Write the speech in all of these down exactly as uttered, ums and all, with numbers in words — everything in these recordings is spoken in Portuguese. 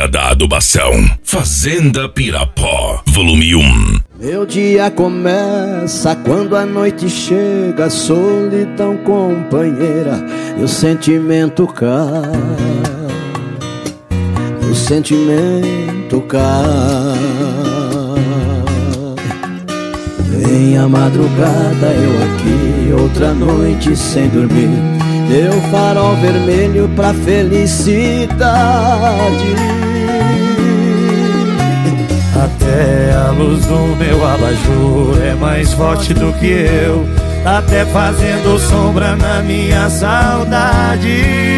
da adubação. Fazenda Pirapó, volume um. Meu dia começa quando a noite chega, solidão companheira, e o sentimento cai, o sentimento cai. Vem a madrugada, eu aqui, outra noite sem dormir, deu farol vermelho pra felicidade. Até a luz do meu abajur é mais forte do que eu, até fazendo sombra na minha saudade.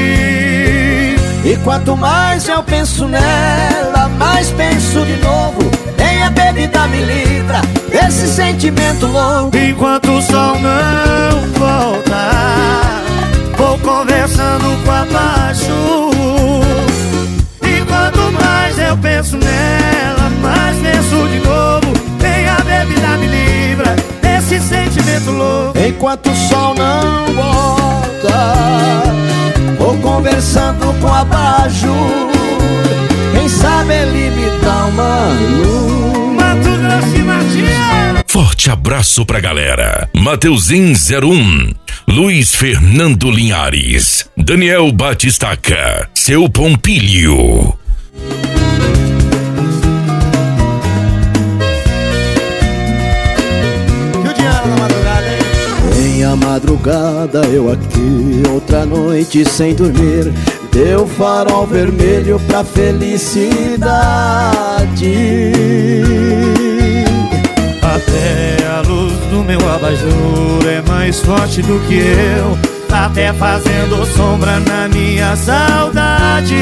E quanto mais eu penso nela, mais penso de novo. Nem a bebida me livra desse sentimento louco. Enquanto o sol não volta, vou conversando com a baixo. E quanto mais eu penso nela, mais penso de novo. Nem a bebida me livra desse sentimento louco. Enquanto o sol não volta, vou conversando com a abajur. Quem sabe ele me dá uma luz. Mato Grosso e Matias. Forte abraço pra galera. Mateuzinho zero um, Luiz Fernando Linhares, Daniel Batistaca, seu Pompilho. Vem a madrugada, eu aqui, outra noite sem dormir, deu farol vermelho pra felicidade. Até a luz do meu abajur é mais forte do que eu, até fazendo sombra na minha saudade.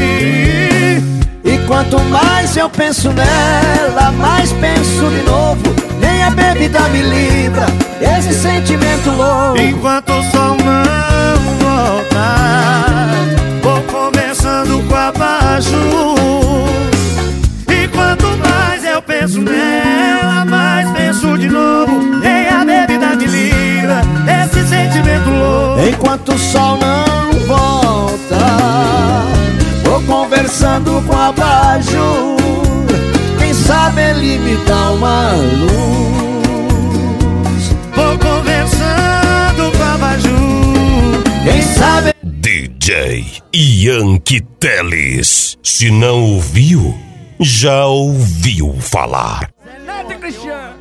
E quanto mais eu penso nela, mais penso de novo. Nem a bebida me livra esse sentimento louco. Enquanto o sol não volta, vou conversando com a baixo. E quanto mais eu penso nela, mais penso de novo. Nem a bebida me livra esse sentimento louco. Enquanto o sol não volta, vou conversando com a baixo. Quem sabe ele me dá uma luz. Vou conversando com a baju. Quem sabe D J Yankee Teles. Se não ouviu, já ouviu falar. Renato Cristiano.